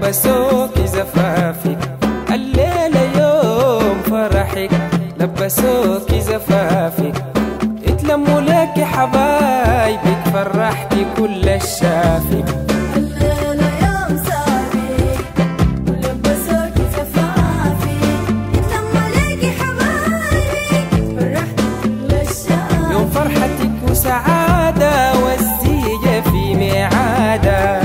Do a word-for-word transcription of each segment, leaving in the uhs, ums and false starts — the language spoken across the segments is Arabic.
لبسوك زفافك، الليلة يوم فرحك لبسوك زفافك، اتلموا لك حبايبك فرحتي كل الشافك. الليلة يوم سعدك ولبسوك زفافك، اتلموا لك حبايبك فرحتي كل الشافك. يوم فرحتك وسعادة والزيجة في ميعادة،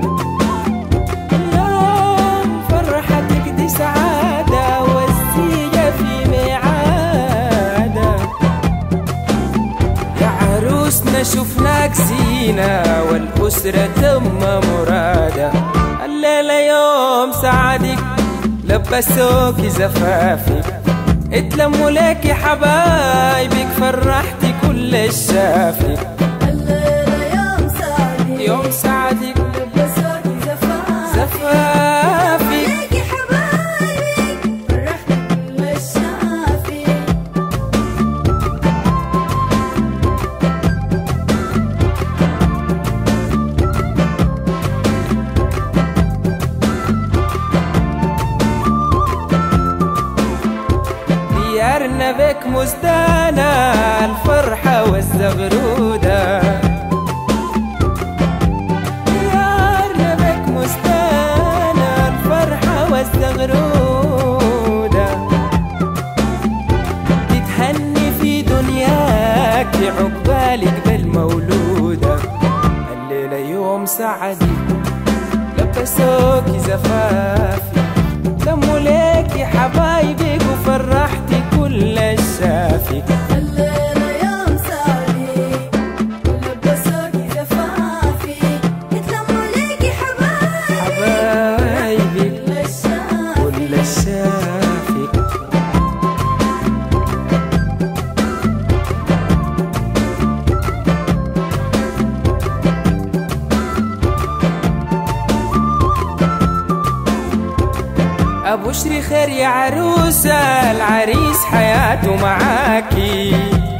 يوم فرحتك دي سعادة والزيجة في ميعادة. يا عروسنا شفناك زينة والأسرة تم مرادة، الليلة يوم سعدك لبسوك زفافك، اتلموا لك حبايبك فرحتي كل الشافك. الليلة يوم سعدك يوم سعدك لبسوك زفافك، زفافك، لك حبايبك فرحتي كل الشافك. ديارنا بك مزدانة الفرحة والزغرودة، ديارنا بك مزدانة الفرحة والزغرودة، تتهني في دنياك عقبالك بالمولودة. الليلة يوم سعدي لبسوك زفافي، لموا ليكي حبايبك وفرحتي كل الشافي. الليلة يوم سعدك ولبسوك زفافك، اتلموا لك حبايبك حبايبك كل الشافك. كل الشافي. أبشري خير يا عروسة العريس حياته معاكي،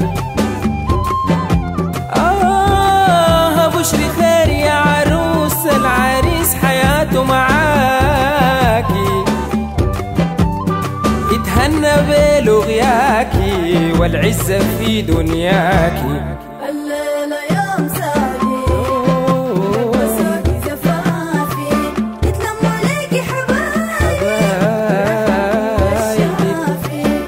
آه أبشري خير يا عروسة العريس حياته معاكي، اتهنى بلغياكي والعزة في دنياكي. الليلة يوم سعدك لبسوك زفافك، اتلموا لك حبايبك كل الشافك.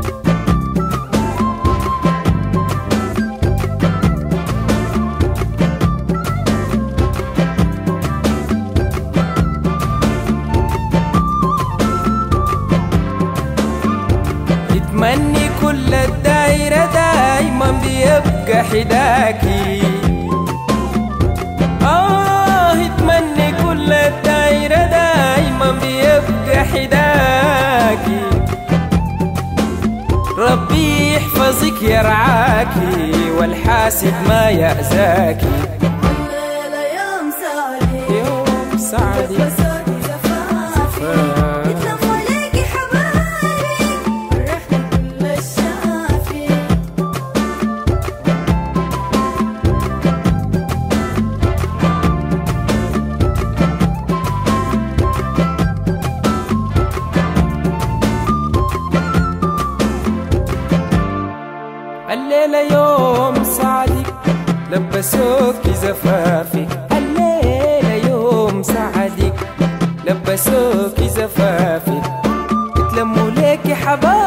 يتمني كل الدايرة دايما بيبقى حداكي، آه يتمني كل الدايرة دايما بيبقى حداكي، ربي يحفظك يرعاكي والحاسد ما يأذاكي. الليلة يوم سعدك يوم سعدي لبسوك زفافك، اتلموا لك حبايبك فرحتي كل الشافك. الليلة يوم سعدك لبسوك زفافك، الليلة يوم سعدك لبسوك زفافك، اتلموا ليكي حبايبك